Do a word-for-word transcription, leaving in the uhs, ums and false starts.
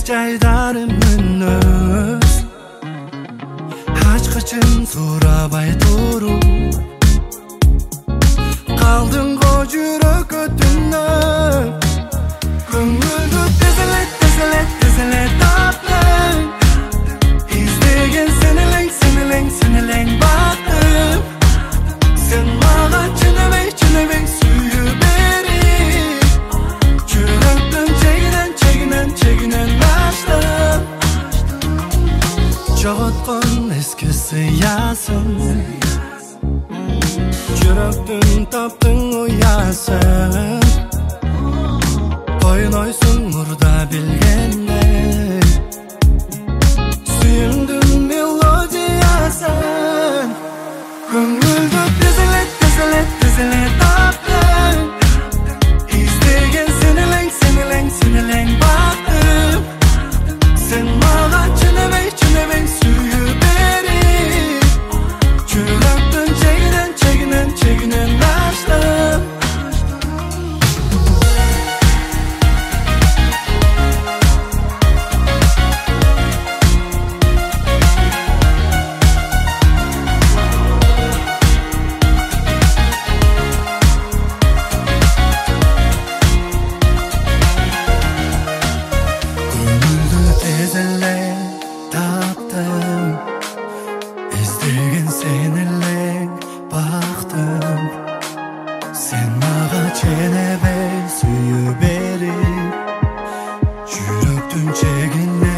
жайдарымын өз ачкычын сурабай туруп калдың го жүрөккө түнөп көңүлдү тезелет тезелет тезелет таптың издеген сен элең сен элең сен элең бактым сен мага чыныбек чыныбек сүйүү берип жүрөктүн чегинен чегинен чегинен ачтым жоготкон эски сыясын жүрөктүн таптың уясын ойнойсуң мурда билгендей сүйүмдүн мелодиясын көңүлдү тезелет тезелет тезелет таптың издеген сен элең сен элең сен элең бактым сен мага чыныбек чыныбек сүйүү берип жүрөктүн чегинен чегинен чегинен ачтым чегине